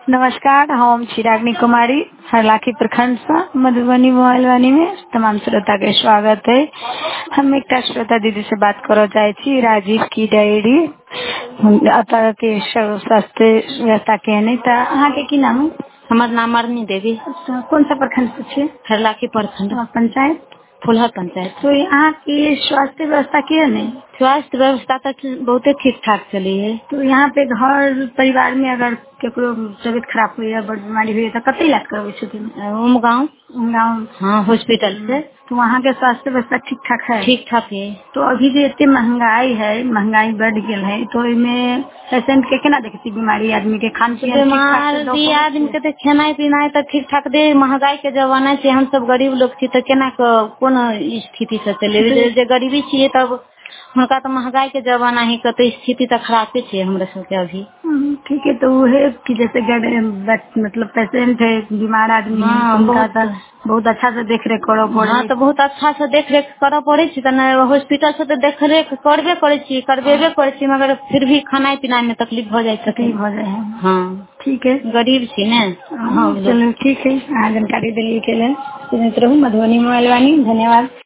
नमस्कार, हम चिरागनी कुमारी हरलाखी प्रखंड से मधुबनी मोबाइल वाणी में तमाम श्रोता के स्वागत है। हम एक श्रोता दीदी से बात करो चाहे छी राजीव की डायरी अतः के स्वास्थ्य व्यवस्था के नहीं था। अहाँ के की नाम है? हमार नाम अरनी देवी। अच्छा, कौन सा प्रखंड से छे? हरलाखी प्रखंड पंचायत फुलहर पंचायत। तो यहाँ की स्वास्थ्य व्यवस्था की है नहीं? स्वास्थ्य व्यवस्था तो बहुत ठीक ठाक चली है। तो यहाँ पे घर परिवार में अगर केकरो तबियत खराब हुई है, बड़ बीमारी हुई है तो कते इलाज करवे छथिन? गाँव हाँ हॉस्पिटल से। तो वहाँ के स्वास्थ्य व्यवस्था ठीक ठाक है? ठीक ठाक है। तो अभी जो इतनी महंगाई है, महंगाई बढ़ गई है, तो इनमें पेशेंट के केना देखती बीमारी आदमी के खान पीन बीमारी आदमी के तो खाना पीना तो ठीक ठाक दे। महंगाई के जमाना से हम सब गरीब लोग छी तो केना कौन स्थिति से चले जे गरीबी छिए तब उनका तो महंगाई के जमाना ही कते स्थिति तो खराबे छे हमरा सबके अभी। ठीक है, तो वो है कि जैसे मतलब पेशेंट है बीमार आदमी है, उनका बहुत अच्छा से देख रेख करो पड़े। हाँ तो बहुत अच्छा से देख रेख करे पड़े छी। हॉस्पिटल से तो देख रेख करबे करे छी, करबेबे करे छी, मगर फिर भी खाना पीना में तकलीफ हो जाए। तकलीफ हो जाए। हाँ ठीक है, गरीब छी ने। हाँ चलो ठीक है, जानकारी दिल्ली के लिए सुनते रहूँ मधुबनी मोबाइल वाणी। धन्यवाद।